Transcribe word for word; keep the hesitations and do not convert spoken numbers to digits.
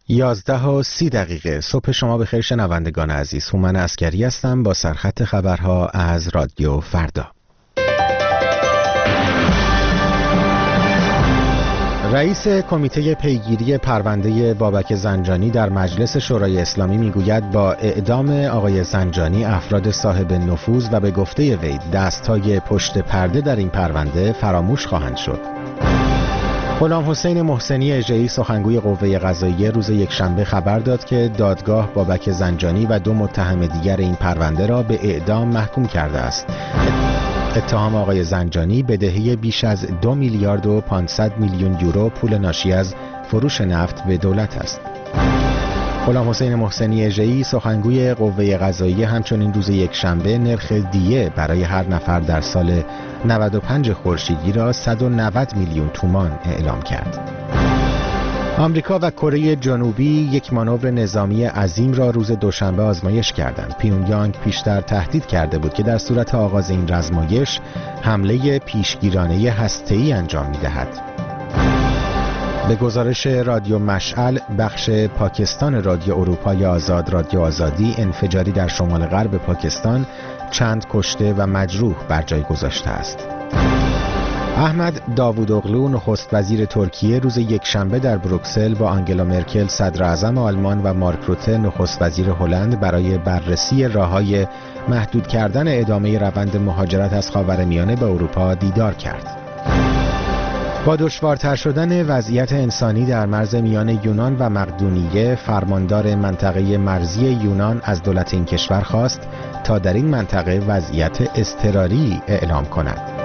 یازده و سی دقیقه صبح شما بخیر شنوندگان عزیز. هومن عسکری هستم با سرخط خبرها از رادیو فردا. رئیس کمیته پیگیری پرونده بابک زنجانی در مجلس شورای اسلامی میگوید با اعدام آقای زنجانی افراد صاحب نفوذ و به گفته وی دست‌های پشت پرده در این پرونده فراموش خواهند شد. غلام حسین محسنی اژه‌ای سخنگوی قوه قضاییه روز یکشنبه خبر داد که دادگاه بابک زنجانی و دو متهم دیگر این پرونده را به اعدام محکوم کرده است. اتهام آقای زنجانی بدهی بیش از دو میلیارد و پانصد میلیون یورو پول ناشی از فروش نفت به دولت است. غلام حسین محسنی اژه‌ای سخنگوی قوه قضاییه همچنین روز یکشنبه نرخ دیه برای هر نفر در سال نود و پنج خورشیدی را صد و نود میلیون تومان اعلام کرد. آمریکا و کره جنوبی یک مانور نظامی عظیم را روز دوشنبه آزمایش کردند. پیونگیانگ پیشتر تهدید کرده بود که در صورت آغاز این آزمایش حمله پیشگیرانه هسته‌ای انجام می‌دهد. به گزارش رادیو مشعل، بخش پاکستان رادیو اروپای آزاد رادیو آزادی انفجاری در شمال غرب پاکستان چند کشته و مجروح بر جای گذاشته است. احمد داوودوغلو نخست وزیر ترکیه روز یکشنبه در بروکسل با آنگلا مرکل صدر اعظم آلمان و مارک روته نخست وزیر هلند برای بررسی راه‌های محدود کردن ادامه روند مهاجرت از خاورمیانه به اروپا دیدار کرد. با دشوارتر شدن وضعیت انسانی در مرز میان یونان و مقدونیه، فرماندار منطقه مرزی یونان از دولت این کشور خواست تا در این منطقه وضعیت اضطراری اعلام کند.